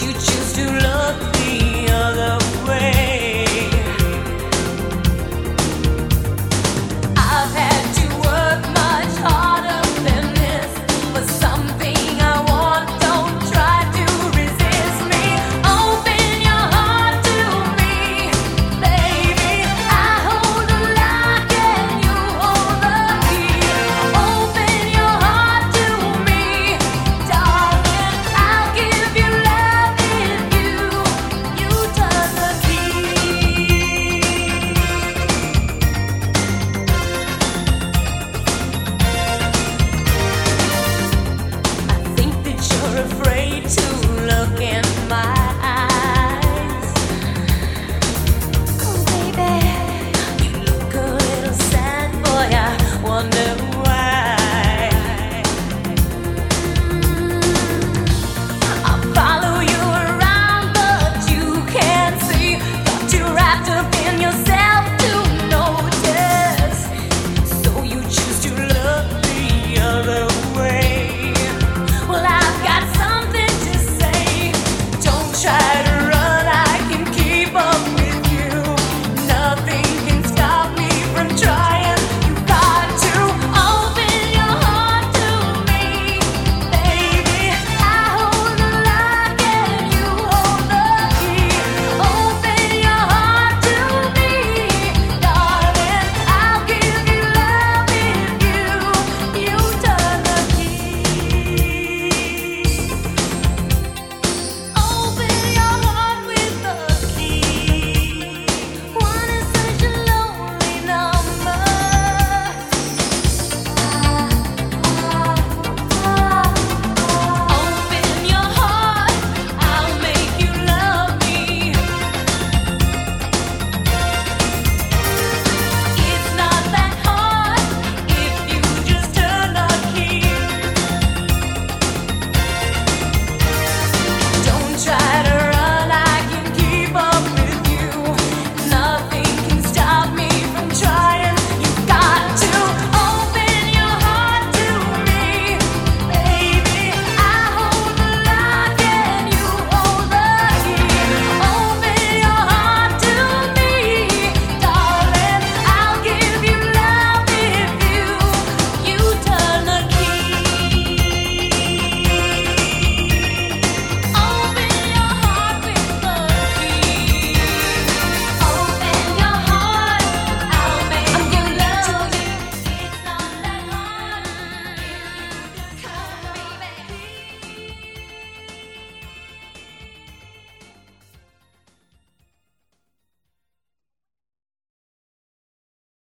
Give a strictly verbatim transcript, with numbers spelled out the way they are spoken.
you choose to look the other way. I've had to work much harder than this for something I want. Don't try to resist me. Open your heart to me, baby. I hold the lock and you hold the key. Open your heart to me, darling. I'll give you love if you you turn the key. I think that you're afraid to look in my eyes. Oh, baby, you look a little sad, boy. I wonder why. I follow you around, but you can't see. Got you wrapped up in yourself to notice. So you choose to look the other way. Well, I've got something to say. Don't try